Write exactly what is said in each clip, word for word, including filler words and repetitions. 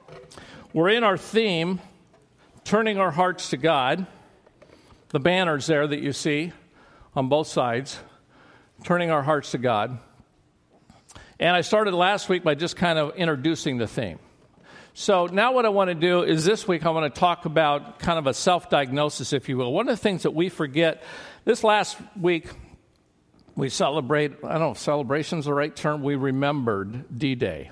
We're in our theme, Turning Our Hearts to God. The banners there that you see on both sides, Turning Our Hearts to God. And I started last week by just kind of introducing the theme. So now what I want to do is this week I want to talk about kind of a self-diagnosis, if you will. One of the things that we forget, this last week we celebrate, I don't know if celebration's the right term, we remembered D-Day.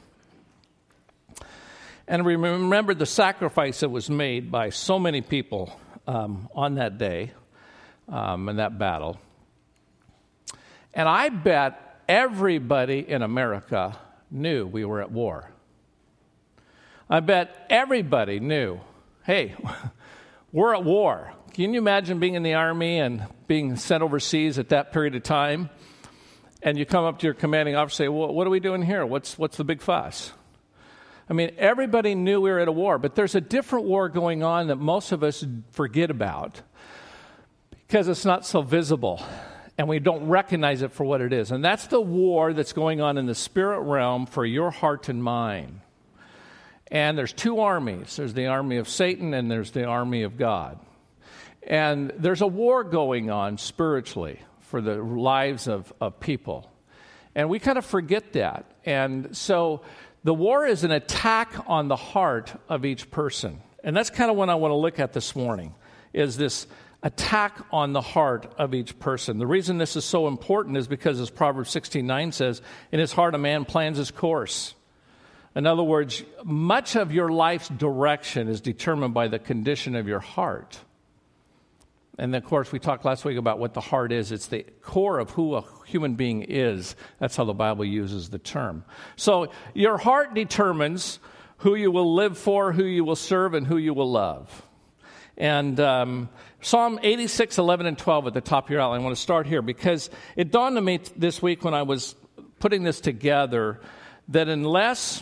And we remembered the sacrifice that was made by so many people um, on that day, um, in that battle. And I bet everybody in America knew we were at war. I bet everybody knew, hey, we're at war. Can you imagine being in the Army and being sent overseas at that period of time? And you come up to your commanding officer and say, well, what are we doing here? What's, what's the big fuss? I mean, everybody knew we were at a war, but there's a different war going on that most of us forget about because it's not so visible, and we don't recognize it for what it is. And that's the war that's going on in the spirit realm for your heart and mind. And there's two armies. There's the army of Satan, and there's the army of God. And there's a war going on spiritually for the lives of, of people. And we kind of forget that. And so the war is an attack on the heart of each person. And that's kind of what I want to look at this morning, is this attack on the heart of each person. The reason this is so important is because, as Proverbs sixteen nine says, in his heart a man plans his course. In other words, much of your life's direction is determined by the condition of your heart. And of course, we talked last week about what the heart is. It's the core of who a human being is. That's how the Bible uses the term. So your heart determines who you will live for, who you will serve, and who you will love. And um, Psalm eighty-six, eleven, and twelve at the top of your outline. I want to start here because it dawned on me this week when I was putting this together that unless,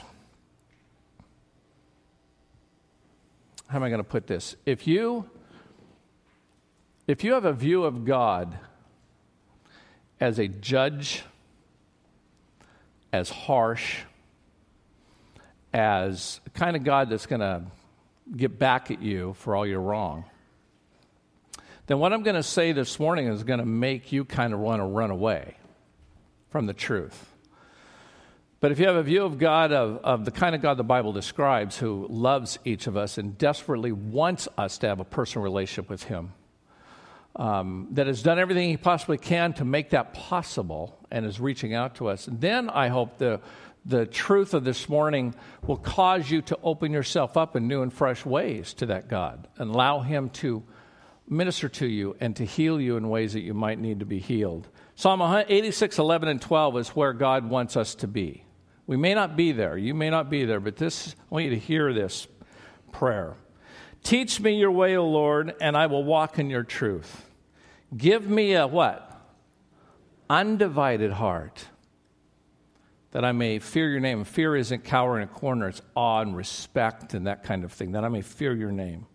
how am I going to put this? If you... If you have a view of God as a judge, as harsh, as the kind of God that's going to get back at you for all your wrong, then what I'm going to say this morning is going to make you kind of want to run away from the truth. But if you have a view of God, of, of the kind of God the Bible describes, who loves each of us and desperately wants us to have a personal relationship with him, Um, that has done everything he possibly can to make that possible and is reaching out to us, then I hope the the truth of this morning will cause you to open yourself up in new and fresh ways to that God and allow him to minister to you and to heal you in ways that you might need to be healed. Psalm eighty-six, eleven, and twelve is where God wants us to be. We may not be there. You may not be there, but this, I want you to hear this prayer. Teach me your way, O Lord, and I will walk in your truth. Give me a what? Undivided heart, that I may fear your name. Fear isn't cower in a corner. It's awe and respect and that kind of thing, that I may fear your name.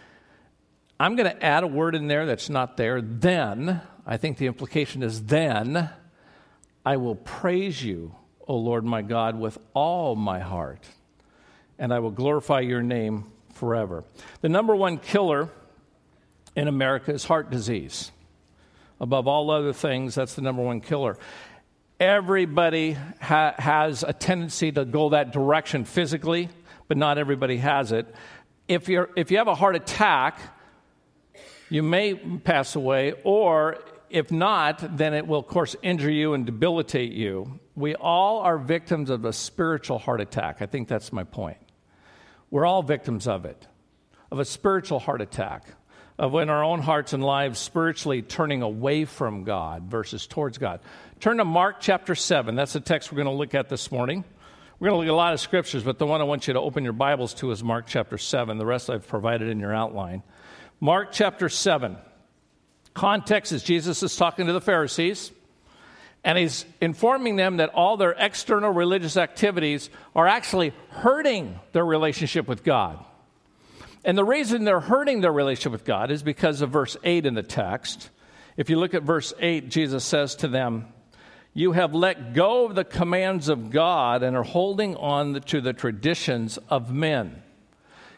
I'm going to add a word in there that's not there. Then, I think the implication is then, I will praise you, O Lord my God, with all my heart, and I will glorify your name forever. The number one killer in America is heart disease. Above all other things, that's the number one killer. Everybody ha- has a tendency to go that direction physically, but not everybody has it. If you're if you have a heart attack, you may pass away, or if not, then it will, of course, injure you and debilitate you. We all are victims of a spiritual heart attack. I think that's my point. We're all victims of it, of a spiritual heart attack, of in our own hearts and lives spiritually turning away from God versus towards God. Turn to Mark chapter seven. That's the text we're going to look at this morning. We're going to look at a lot of scriptures, but the one I want you to open your Bibles to is Mark chapter seven. The rest I've provided in your outline. Mark chapter seven. Context is Jesus is talking to the Pharisees, and he's informing them that all their external religious activities are actually hurting their relationship with God. And the reason they're hurting their relationship with God is because of verse eight in the text. If you look at verse eight, Jesus says to them, "You have let go of the commands of God and are holding on to the traditions of men."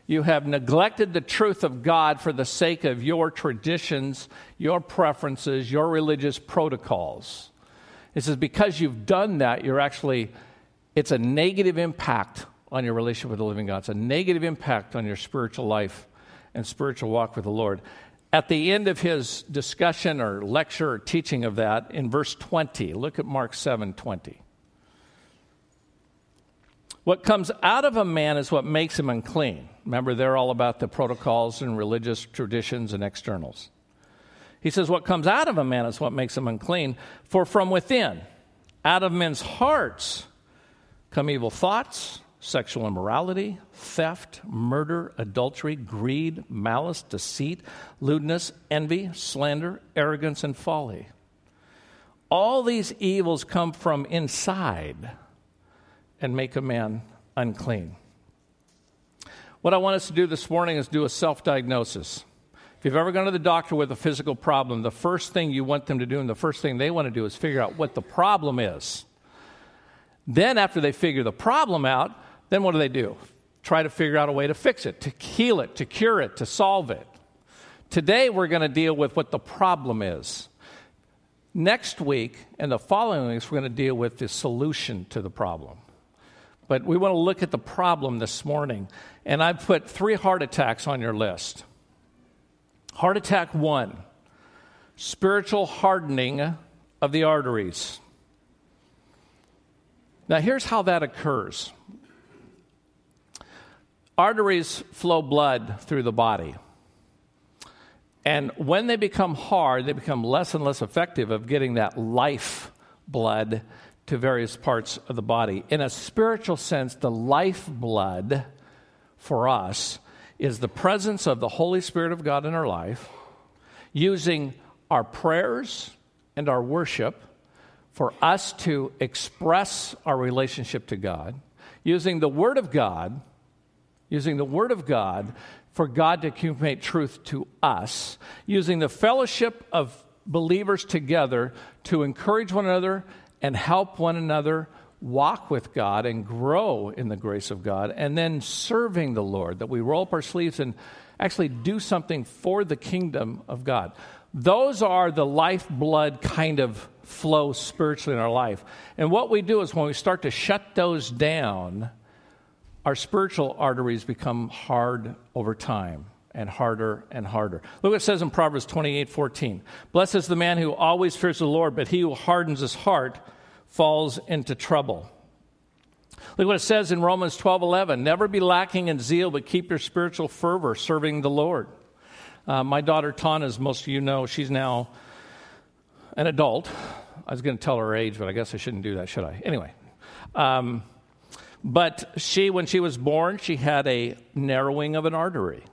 You have neglected the truth of God for the sake of your traditions, your preferences, your religious protocols. It says because you've done that, you're actually, it's a negative impact on your relationship with the living God. It's a negative impact on your spiritual life and spiritual walk with the Lord. At the end of his discussion or lecture or teaching of that, in verse twenty, look at Mark seven twenty. What comes out of a man is what makes him unclean. Remember, they're all about the protocols and religious traditions and externals. He says, what comes out of a man is what makes him unclean. For from within, out of men's hearts, come evil thoughts, sexual immorality, theft, murder, adultery, greed, malice, deceit, lewdness, envy, slander, arrogance, and folly. All these evils come from inside and make a man unclean. What I want us to do this morning is do a self-diagnosis. If you've ever gone to the doctor with a physical problem, the first thing you want them to do and the first thing they want to do is figure out what the problem is. Then after they figure the problem out, then what do they do? Try to figure out a way to fix it, to heal it, to cure it, to solve it. Today we're going to deal with what the problem is. Next week and the following weeks we're going to deal with the solution to the problem. But we want to look at the problem this morning. And I've put three heart attacks on your list. Heart attack one, spiritual hardening of the arteries. Now here's how that occurs. Arteries flow blood through the body. And when they become hard, they become less and less effective of getting that life blood to various parts of the body. In a spiritual sense, the lifeblood for us is the presence of the Holy Spirit of God in our life, using our prayers and our worship for us to express our relationship to God, using the Word of God, using the Word of God for God to communicate truth to us, using the fellowship of believers together to encourage one another and help one another walk with God and grow in the grace of God, and then serving the Lord, that we roll up our sleeves and actually do something for the kingdom of God. Those are the lifeblood kind of flow spiritually in our life. And what we do is when we start to shut those down, our spiritual arteries become hard over time and harder and harder. Look what it says in Proverbs twenty-eight fourteen. Blessed is the man who always fears the Lord, but he who hardens his heart falls into trouble. Look what it says in Romans twelve eleven. Never be lacking in zeal, but keep your spiritual fervor serving the Lord. Uh, my daughter Tana, as most of you know, she's now an adult. I was going to tell her age, but I guess I shouldn't do that, should I? Anyway. Um, but she, when she was born, she had a narrowing of an artery.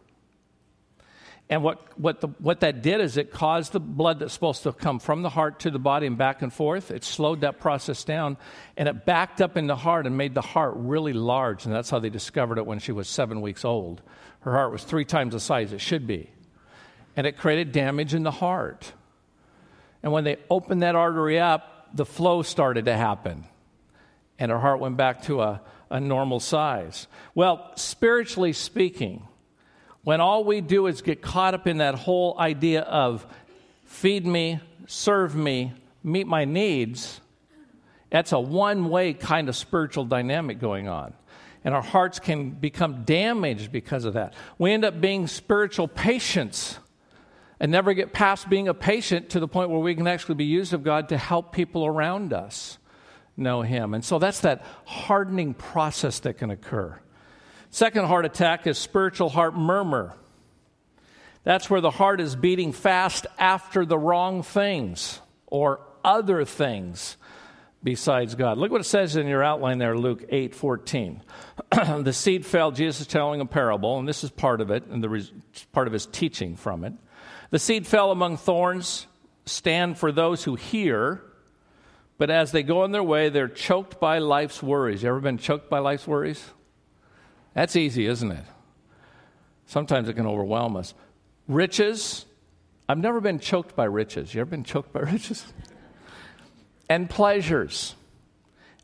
And what what the, what that did is it caused the blood that's supposed to come from the heart to the body and back and forth. It slowed that process down, and it backed up in the heart and made the heart really large. And that's how they discovered it when she was seven weeks old. Her heart was three times the size it should be. And it created damage in the heart. And when they opened that artery up, the flow started to happen. And her heart went back to a, a normal size. Well, spiritually speaking, when all we do is get caught up in that whole idea of feed me, serve me, meet my needs, that's a one-way kind of spiritual dynamic going on. And our hearts can become damaged because of that. We end up being spiritual patients and never get past being a patient to the point where we can actually be used of God to help people around us know Him. And so that's that hardening process that can occur. Second heart attack is spiritual heart murmur. That's where the heart is beating fast after the wrong things or other things besides God. Look what it says in your outline there, Luke eight fourteen. The seed fell, Jesus is telling a parable, and this is part of it, and the res- part of his teaching from it. The seed fell among thorns, stand for those who hear, but as they go on their way, they're choked by life's worries. You ever been choked by life's worries? That's easy, isn't it? Sometimes it can overwhelm us. Riches. I've never been choked by riches. You ever been choked by riches? And pleasures.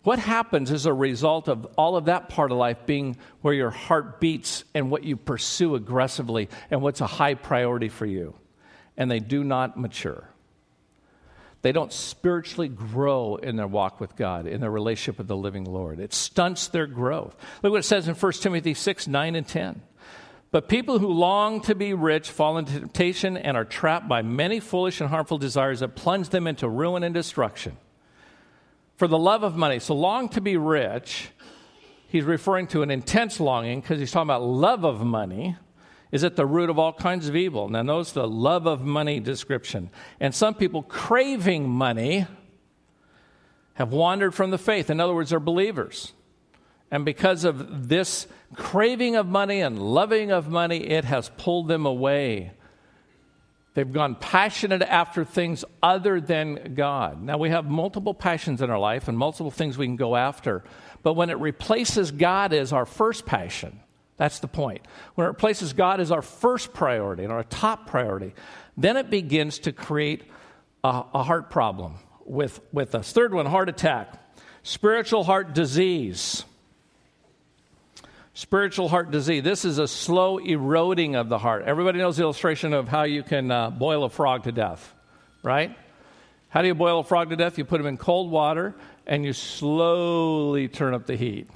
What happens as a result of all of that part of life being where your heart beats and what you pursue aggressively and what's a high priority for you? And they do not mature. They don't spiritually grow in their walk with God, in their relationship with the living Lord. It stunts their growth. Look what it says in First Timothy six, nine, and ten. But people who long to be rich fall into temptation and are trapped by many foolish and harmful desires that plunge them into ruin and destruction. For the love of money, so long to be rich, he's referring to an intense longing because he's talking about love of money, is at the root of all kinds of evil. Now notice the love of money description. And some people craving money have wandered from the faith. In other words, they're believers. And because of this craving of money and loving of money, it has pulled them away. They've gone passionate after things other than God. Now, we have multiple passions in our life and multiple things we can go after. But when it replaces God as our first passion, that's the point. When it replaces God as our first priority and our top priority, then it begins to create a, a heart problem with, with us. Third one, heart attack. Spiritual heart disease. Spiritual heart disease. This is a slow eroding of the heart. Everybody knows the illustration of how you can uh, boil a frog to death, right? How do you boil a frog to death? You put him in cold water and you slowly turn up the heat.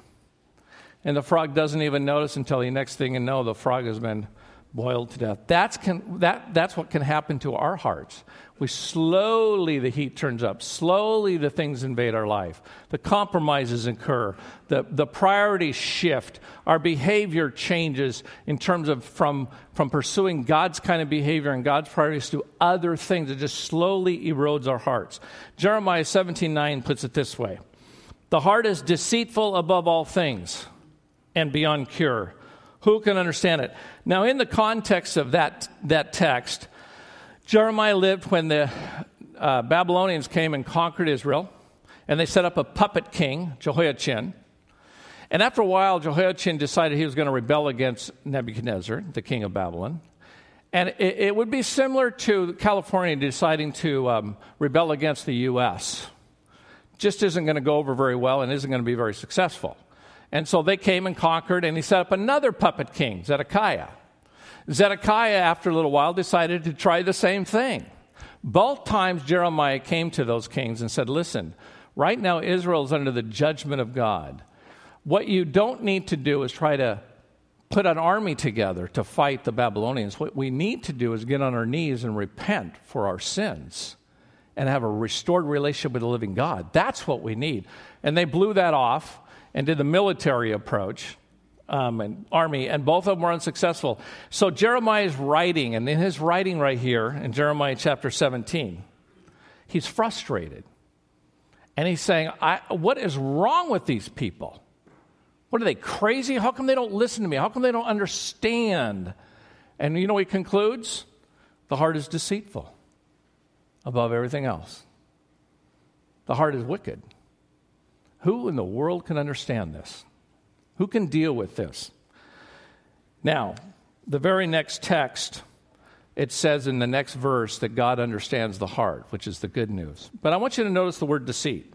And the frog doesn't even notice until the next thing you know, the frog has been boiled to death. That's, can, that, that's what can happen to our hearts. We slowly, the heat turns up. Slowly, the things invade our life. The compromises occur. The, the priorities shift. Our behavior changes in terms of from, from pursuing God's kind of behavior and God's priorities to other things. It just slowly erodes our hearts. Jeremiah seventeen nine puts it this way. The heart is deceitful above all things and beyond cure. Who can understand it? Now, in the context of that, that text, Jeremiah lived when the uh, Babylonians came and conquered Israel, and they set up a puppet king, Jehoiachin. And after a while, Jehoiachin decided he was going to rebel against Nebuchadnezzar, the king of Babylon. And it, it would be similar to California deciding to um, rebel against the U S Just isn't going to go over very well and isn't going to be very successful. And so they came and conquered, and he set up another puppet king, Zedekiah. Zedekiah, after a little while, decided to try the same thing. Both times Jeremiah came to those kings and said, listen, right now Israel is under the judgment of God. What you don't need to do is try to put an army together to fight the Babylonians. What we need to do is get on our knees and repent for our sins and have a restored relationship with the living God. That's what we need. And they blew that off and did the military approach, um, and army, and both of them were unsuccessful. So Jeremiah is writing, and in his writing right here, in Jeremiah chapter seventeen, he's frustrated. And he's saying, I, what is wrong with these people? What are they, crazy? How come they don't listen to me? How come they don't understand? And you know he concludes? The heart is deceitful above everything else. The heart is wicked. Who in the world can understand this? Who can deal with this? Now, the very next text, it says in the next verse that God understands the heart, which is the good news. But I want you to notice the word deceit.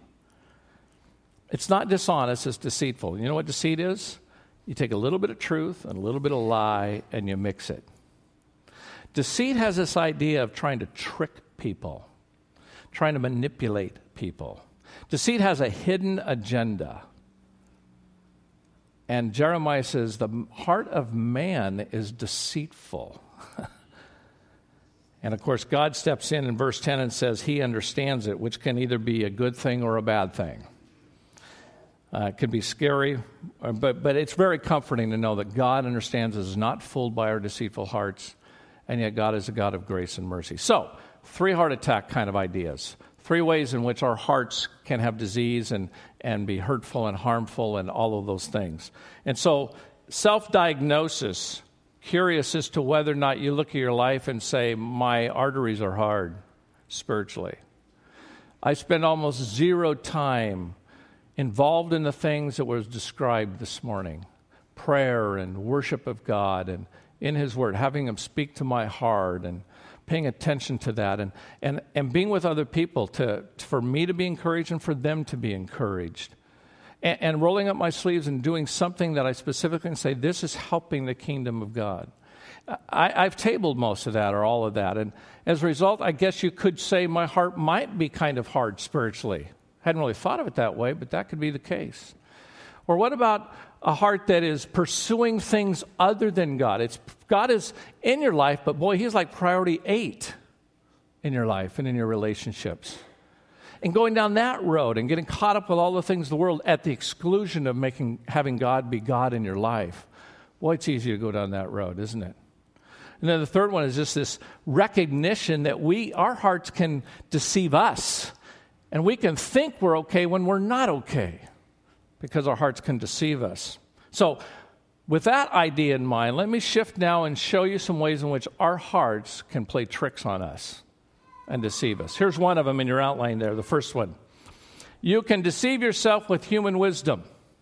It's not dishonest, it's deceitful. You know what deceit is? You take a little bit of truth and a little bit of lie and you mix it. Deceit has this idea of trying to trick people, trying to manipulate people. Deceit has a hidden agenda. And Jeremiah says, the heart of man is deceitful. And of course, God steps in in verse ten and says he understands it, which can either be a good thing or a bad thing. Uh, it could be scary, but, but it's very comforting to know that God understands us, is not fooled by our deceitful hearts, and yet God is a God of grace and mercy. So, three heart attack kind of ideas. Three ways in which our hearts can have disease and, and be hurtful and harmful and all of those things. And so self-diagnosis, curious as to whether or not you look at your life and say, my arteries are hard spiritually. I spend almost zero time involved in the things that was described this morning. Prayer and worship of God and in His Word, having Him speak to my heart and paying attention to that and, and, and being with other people to for me to be encouraged and for them to be encouraged. and, and rolling up my sleeves and doing something that I specifically say, this is helping the kingdom of God. I, I've tabled most of that or all of that. And as a result, I guess you could say my heart might be kind of hard spiritually. Hadn't really thought of it that way, but that could be the case. Or what about a heart that is pursuing things other than God? It's God is in your life, but boy, he's like priority eight in your life and in your relationships. And going down that road and getting caught up with all the things of the world at the exclusion of making having God be God in your life. Boy, it's easy to go down that road, isn't it? And then the third one is just this recognition that we, our hearts can deceive us. And we can think we're okay when we're not okay because our hearts can deceive us. So with that idea in mind, let me shift now and show you some ways in which our hearts can play tricks on us and deceive us. Here's one of them in your outline there, the first one. You can deceive yourself with human wisdom.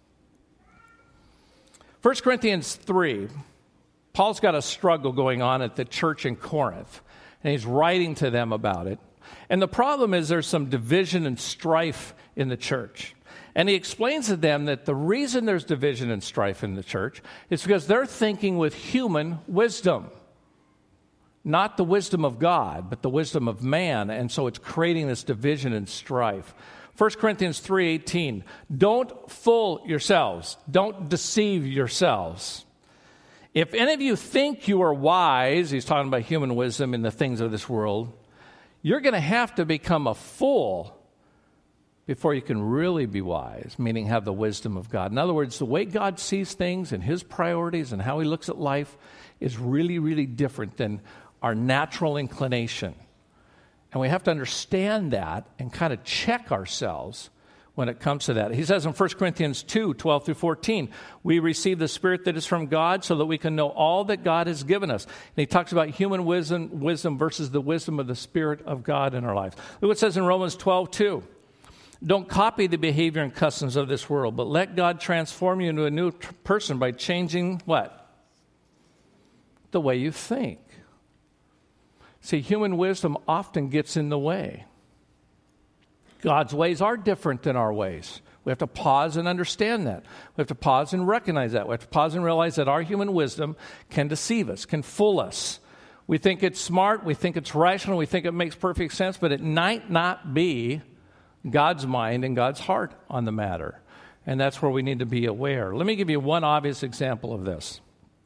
First Corinthians three, Paul's got a struggle going on at the church in Corinth, and he's writing to them about it. And the problem is there's some division and strife in the church. And he explains to them that the reason there's division and strife in the church is because they're thinking with human wisdom. Not the wisdom of God, but the wisdom of man. And so it's creating this division and strife. First Corinthians three eighteen, don't fool yourselves. Don't deceive yourselves. If any of you think you are wise, he's talking about human wisdom in the things of this world, you're going to have to become a fool before you can really be wise, meaning have the wisdom of God. In other words, the way God sees things and his priorities and how he looks at life is really, really different than our natural inclination. And we have to understand that and kind of check ourselves when it comes to that. He says in First Corinthians two, twelve through fourteen, we receive the Spirit that is from God so that we can know all that God has given us. And he talks about human wisdom, wisdom versus the wisdom of the Spirit of God in our lives. Look what it says in Romans twelve two. Don't copy the behavior and customs of this world, but let God transform you into a new t- person by changing what? The way you think. See, human wisdom often gets in the way. God's ways are different than our ways. We have to pause and understand that. We have to pause and recognize that. We have to pause and realize that our human wisdom can deceive us, can fool us. We think it's smart, we think it's rational, we think it makes perfect sense, but it might not be God's mind and God's heart on the matter. And that's where we need to be aware. Let me give you one obvious example of this.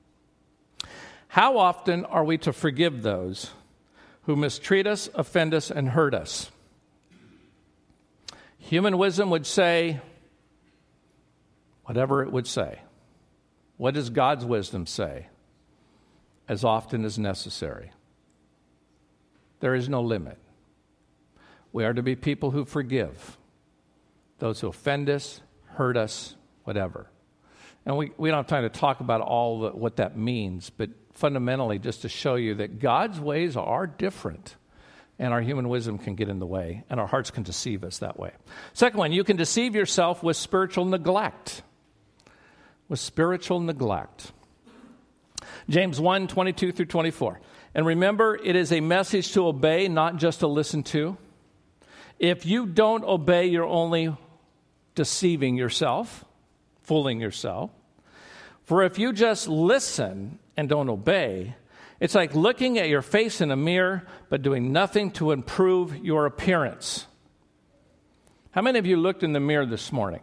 How often are we to forgive those who mistreat us, offend us, and hurt us? Human wisdom would say whatever it would say. What does God's wisdom say? As often as necessary. There is no limit. We are to be people who forgive those who offend us, hurt us, whatever. And we, we don't have time to talk about all the, what that means, but fundamentally just to show you that God's ways are different. And our human wisdom can get in the way, and our hearts can deceive us that way. Second one, you can deceive yourself with spiritual neglect. With spiritual neglect. James one, twenty-two through twenty-four. And remember, it is a message to obey, not just to listen to. If you don't obey, you're only deceiving yourself, fooling yourself. For if you just listen and don't obey, it's like looking at your face in a mirror, but doing nothing to improve your appearance. How many of you looked in the mirror this morning?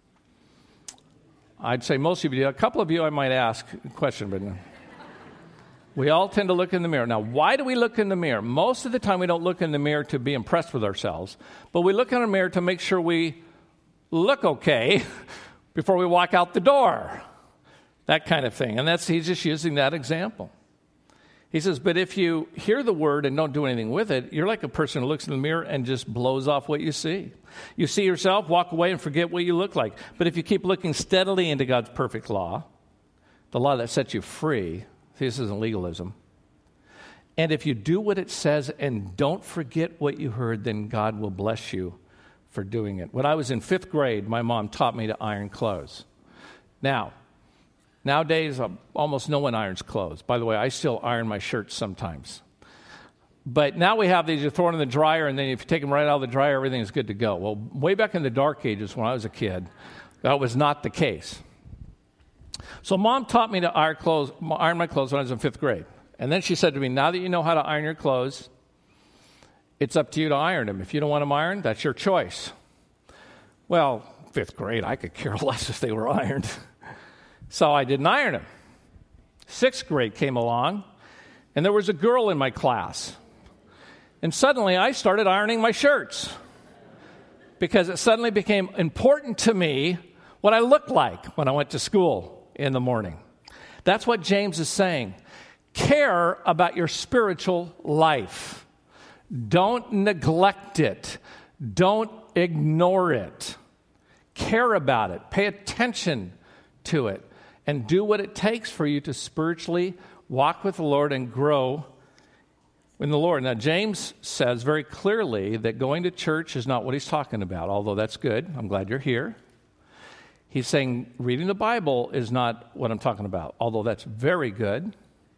I'd say most of you did. A couple of you I might ask a question, but no. We all tend to look in the mirror. Now, why do we look in the mirror? Most of the time we don't look in the mirror to be impressed with ourselves, but we look in the mirror to make sure we look okay before we walk out the door. That kind of thing. And that's he's just using that example. He says, but if you hear the word and don't do anything with it, you're like a person who looks in the mirror and just blows off what you see. You see yourself, walk away, and forget what you look like. But if you keep looking steadily into God's perfect law, the law that sets you free, see, this isn't legalism. And if you do what it says and don't forget what you heard, then God will bless you for doing it. When I was in fifth grade, my mom taught me to iron clothes. Now, Nowadays, uh, almost no one irons clothes. By the way, I still iron my shirts sometimes. But now we have these, you throw it in the dryer, and then if you take them right out of the dryer, everything is good to go. Well, way back in the dark ages when I was a kid, That was not the case. So Mom taught me to iron, clothes, iron my clothes when I was in fifth grade. And then she said to me, now that you know how to iron your clothes, it's up to you to iron them. If you don't want them ironed, that's your choice. Well, fifth grade, I could care less if they were ironed. So I didn't iron them. Sixth grade came along, and there was a girl in my class. And suddenly I started ironing my shirts because it suddenly became important to me what I looked like when I went to school in the morning. That's what James is saying. Care about your spiritual life. Don't neglect it. Don't ignore it. Care about it. Pay attention to it. And do what it takes for you to spiritually walk with the Lord and grow in the Lord. Now, James says very clearly that going to church is not what he's talking about, although that's good. I'm glad you're here. He's saying reading the Bible is not what I'm talking about, although that's very good.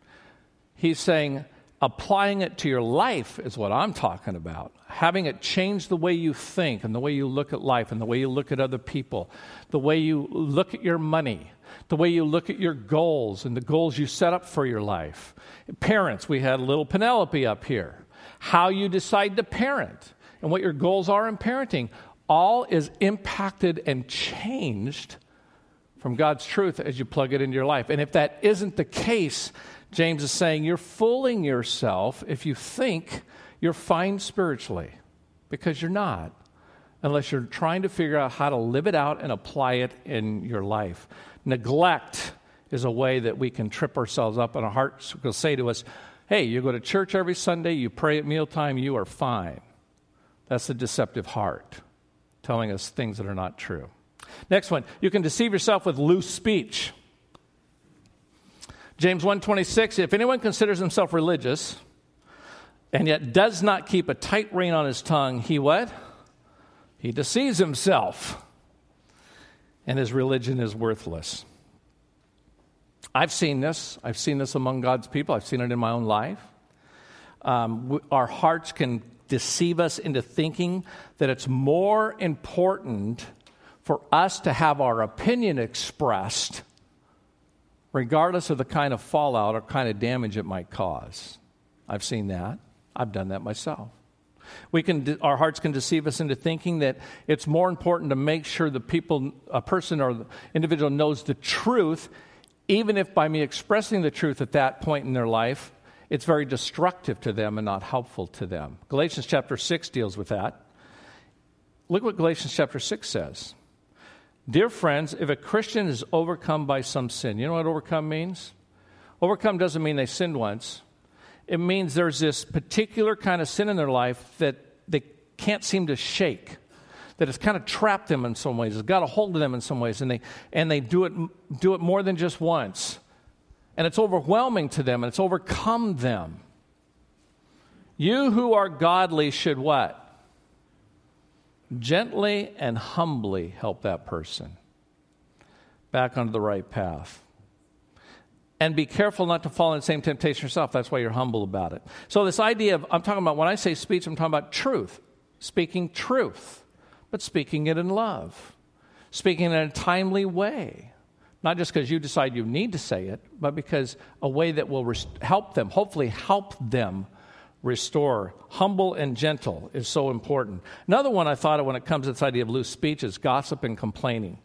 He's saying applying it to your life is what I'm talking about. Having it change the way you think and the way you look at life and the way you look at other people, the way you look at your money, the way you look at your goals and the goals you set up for your life. Parents, we had little Penelope up here. How you decide to parent and what your goals are in parenting all is impacted and changed from God's truth as you plug it into your life. And if that isn't the case, James is saying you're fooling yourself if you think you're fine spiritually, because you're not, unless you're trying to figure out how to live it out and apply it in your life. Neglect is a way that we can trip ourselves up, and our hearts will say to us, hey, you go to church every Sunday, you pray at mealtime, you are fine. That's the deceptive heart telling us things that are not true. Next one, you can deceive yourself with loose speech. James one twenty-six, if anyone considers himself religious and yet does not keep a tight rein on his tongue, he what? He deceives himself, and his religion is worthless. I've seen this. I've seen this among God's people. I've seen it in my own life. Um, we, our hearts can deceive us into thinking that it's more important for us to have our opinion expressed regardless of the kind of fallout or kind of damage it might cause. I've seen that. I've done that myself. We can, our hearts can deceive us into thinking that it's more important to make sure the people, a person or the individual knows the truth, even if by me expressing the truth at that point in their life, it's very destructive to them and not helpful to them. Galatians chapter six deals with that. Look what Galatians chapter six says. Dear friends, if a Christian is overcome by some sin, you know what overcome means? Overcome doesn't mean they sinned once. It means there's this particular kind of sin in their life that they can't seem to shake, that it's kind of trapped them in some ways, it's got a hold of them in some ways, and they and they do it do it more than just once. And it's overwhelming to them, and it's overcome them. You who are godly should what? Gently and humbly help that person back onto the right path. And be careful not to fall in the same temptation yourself. That's why you're humble about it. So this idea of, I'm talking about, when I say speech, I'm talking about truth. Speaking truth, but speaking it in love. Speaking in a timely way. Not just because you decide you need to say it, but because a way that will rest- help them, hopefully help them restore. Humble and gentle is so important. Another one I thought of when it comes to this idea of loose speech is gossip and complaining.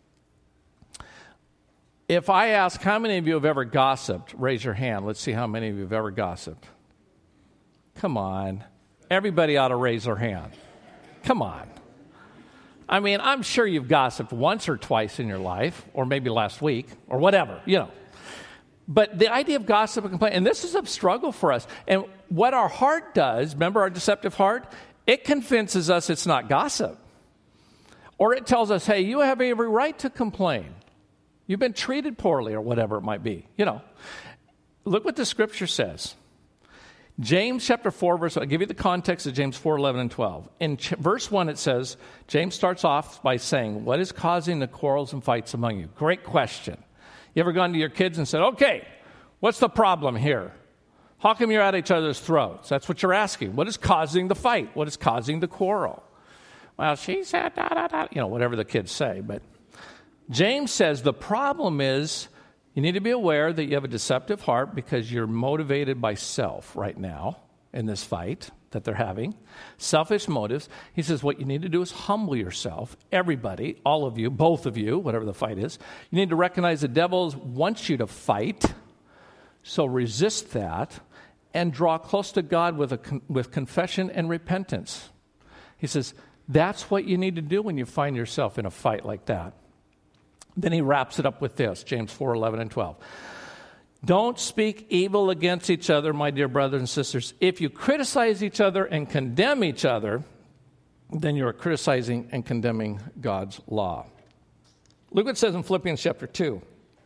If I ask how many of you have ever gossiped, raise your hand. Let's see how many of you have ever gossiped. Come on. Everybody ought to raise their hand. Come on. I mean, I'm sure you've gossiped once or twice in your life, or maybe last week, or whatever, you know. But the idea of gossip and complaint, and this is a struggle for us. And what our heart does, remember our deceptive heart? It convinces us it's not gossip. Or it tells us, hey, you have every right to complain. You've been treated poorly, or whatever it might be. You know, look what the scripture says. James chapter four, verse one. I'll give you the context of James four, eleven, and twelve. In ch- verse one, it says, James starts off by saying, what is causing the quarrels and fights among you? Great question. You ever gone to your kids and said, okay, what's the problem here? How come you're at each other's throats? That's what you're asking. What is causing the fight? What is causing the quarrel? Well, she said, da, da, da, you know, whatever the kids say. But James says the problem is you need to be aware that you have a deceptive heart because you're motivated by self right now in this fight that they're having, selfish motives. He says what you need to do is humble yourself, everybody, all of you, both of you, whatever the fight is. You need to recognize the devil wants you to fight, so resist that and draw close to God with, a, with confession and repentance. He says that's what you need to do when you find yourself in a fight like that. Then he wraps it up with this, James four, eleven and twelve. Don't speak evil against each other, my dear brothers and sisters. If you criticize each other and condemn each other, then you are criticizing and condemning God's law. Look what it says in Philippians chapter two.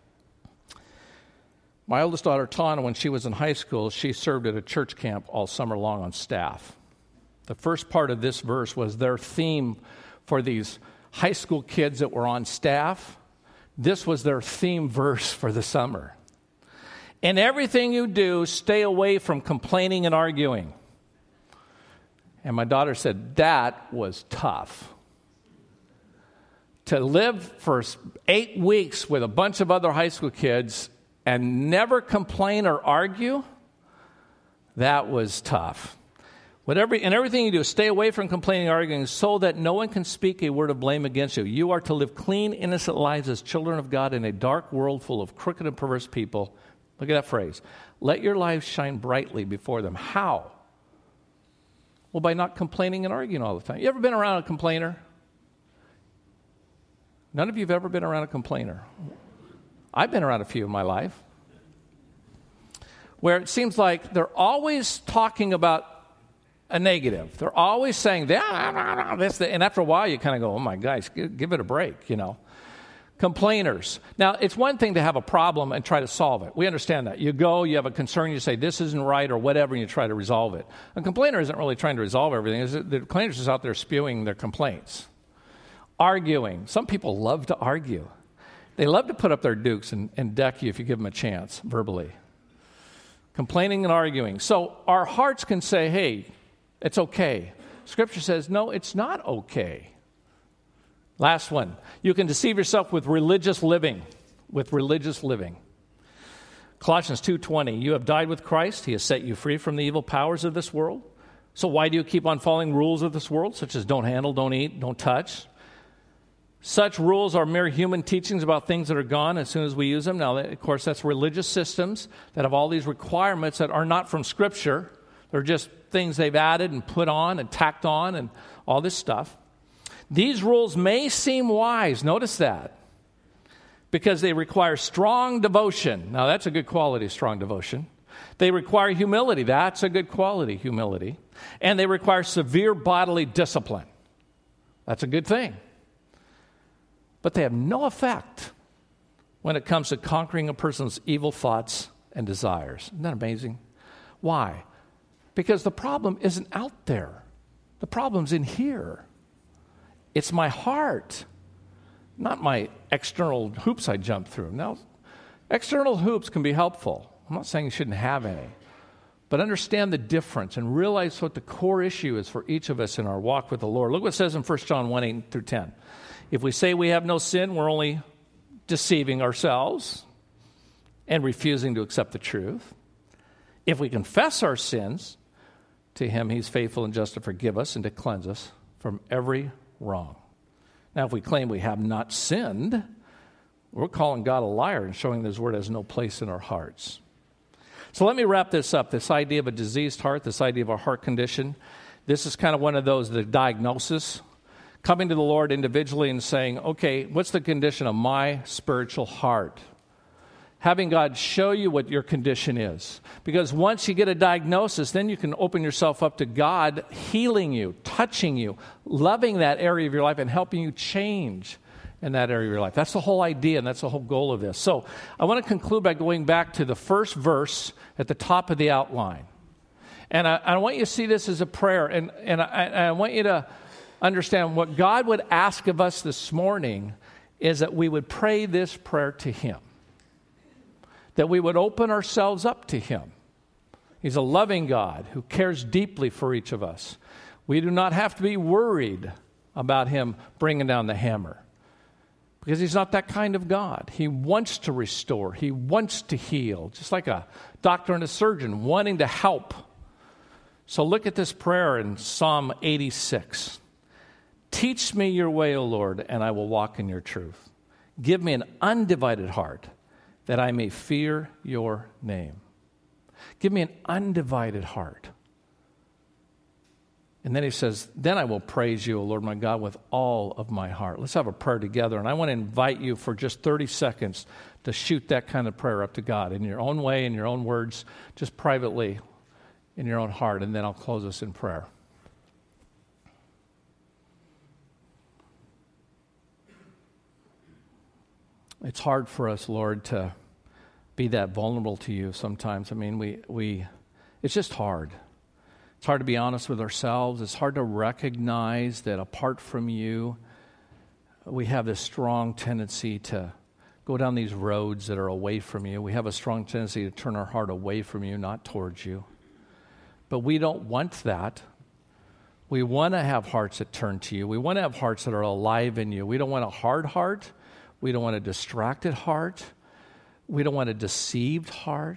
My oldest daughter, Tana, when she was in high school, she served at a church camp all summer long on staff. The first part of this verse was their theme for these high school kids that were on staff. This was their theme verse for the summer. In everything you do, stay away from complaining and arguing. And my daughter said, that was tough. To live for eight weeks with a bunch of other high school kids and never complain or argue, that was tough. Whatever, in everything you do, stay away from complaining and arguing so that no one can speak a word of blame against you. You are to live clean, innocent lives as children of God in a dark world full of crooked and perverse people. Look at that phrase. Let your lives shine brightly before them. How? Well, by not complaining and arguing all the time. You ever been around a complainer? None of you have ever been around a complainer. I've been around a few in my life where it seems like they're always talking about a negative. They're always saying, that, this, that. And after a while, you kind of go, oh, my gosh, give, give it a break, you know. Complainers. Now, it's one thing to have a problem and try to solve it. We understand that. You go, you have a concern, you say, this isn't right or whatever, and you try to resolve it. A complainer isn't really trying to resolve everything. The complainers is out there spewing their complaints. Arguing. Some people love to argue. They love to put up their dukes and, and deck you if you give them a chance, verbally. Complaining and arguing. So our hearts can say, hey, it's okay. Scripture says, no, it's not okay. Last one. You can deceive yourself with religious living. With religious living. Colossians two twenty. You have died with Christ. He has set you free from the evil powers of this world. So why do you keep on following rules of this world, such as don't handle, don't eat, don't touch? Such rules are mere human teachings about things that are gone as soon as we use them. Now, of course, that's religious systems that have all these requirements that are not from Scripture. They're just things they've added and put on and tacked on and all this stuff. These rules may seem wise, notice that, because they require strong devotion. Now, that's a good quality, strong devotion. They require humility. That's a good quality, humility. And they require severe bodily discipline. That's a good thing. But they have no effect when it comes to conquering a person's evil thoughts and desires. Isn't that amazing? Why? Because the problem isn't out there. The problem's in here. It's my heart, not my external hoops I jump through. Now, external hoops can be helpful. I'm not saying you shouldn't have any. But understand the difference and realize what the core issue is for each of us in our walk with the Lord. Look what it says in First John one, eight through ten. If we say we have no sin, we're only deceiving ourselves and refusing to accept the truth. If we confess our sins to him, he's faithful and just to forgive us and to cleanse us from every wrong. Now, if we claim we have not sinned, we're calling God a liar and showing that his word has no place in our hearts. So let me wrap this up, this idea of a diseased heart, this idea of a heart condition. This is kind of one of those, the diagnosis. Coming to the Lord individually and saying, okay, what's the condition of my spiritual heart? Having God show you what your condition is. Because once you get a diagnosis, then you can open yourself up to God healing you, touching you, loving that area of your life and helping you change in that area of your life. That's the whole idea, and that's the whole goal of this. So I want to conclude by going back to the first verse at the top of the outline. And I, I want you to see this as a prayer, and, and I, I want you to understand what God would ask of us this morning is that we would pray this prayer to him. That we would open ourselves up to him. He's a loving God who cares deeply for each of us. We do not have to be worried about him bringing down the hammer. Because he's not that kind of God. He wants to restore. He wants to heal, just like a doctor and a surgeon wanting to help. So look at this prayer in Psalm eighty-six. Teach me your way, O Lord, and I will walk in your truth. Give me an undivided heart that I may fear your name. Give me an undivided heart. And then he says, then I will praise you, O Lord my God, with all of my heart. Let's have a prayer together. And I want to invite you for just thirty seconds to shoot that kind of prayer up to God in your own way, in your own words, just privately in your own heart. And then I'll close us in prayer. It's hard for us, Lord, to be that vulnerable to you sometimes. I mean, we we it's just hard. It's hard to be honest with ourselves. It's hard to recognize that apart from you, we have this strong tendency to go down these roads that are away from you. We have a strong tendency to turn our heart away from you, not towards you. But we don't want that. We want to have hearts that turn to you. We want to have hearts that are alive in you. We don't want a hard heart. We don't want a distracted heart. We don't want a deceived heart.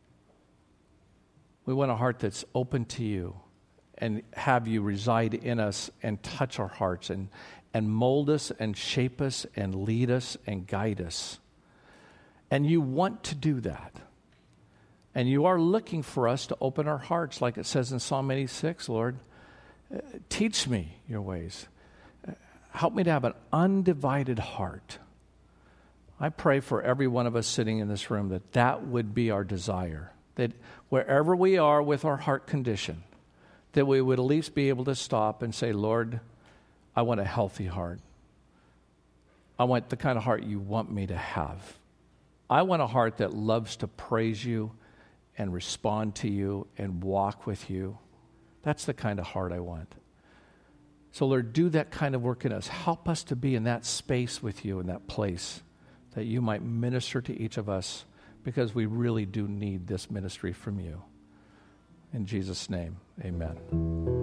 We want a heart that's open to you and have you reside in us and touch our hearts and, and mold us and shape us and lead us and guide us. And you want to do that. And you are looking for us to open our hearts, like it says in Psalm eighty-six, Lord. Uh, teach me your ways. Uh, help me to have an undivided heart. I pray for every one of us sitting in this room that that would be our desire. That wherever we are with our heart condition, that we would at least be able to stop and say, Lord, I want a healthy heart. I want the kind of heart you want me to have. I want a heart that loves to praise you and respond to you and walk with you. That's the kind of heart I want. So Lord, do that kind of work in us. Help us to be in that space with you, in that place, that you might minister to each of us, because we really do need this ministry from you. In Jesus' name, amen.